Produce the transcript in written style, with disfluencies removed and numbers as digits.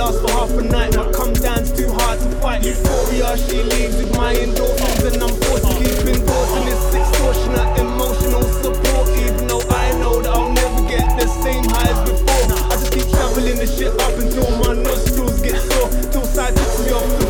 last for half a night. My come down's too hard to fight. Euphoria, she leaves with my endorphins, and I'm forced to keep indoors. And it's extortionate emotional support, even though I know that I'll never get the same high as before. I just keep shoveling the shit up until my nostrils get sore, till side takes me off the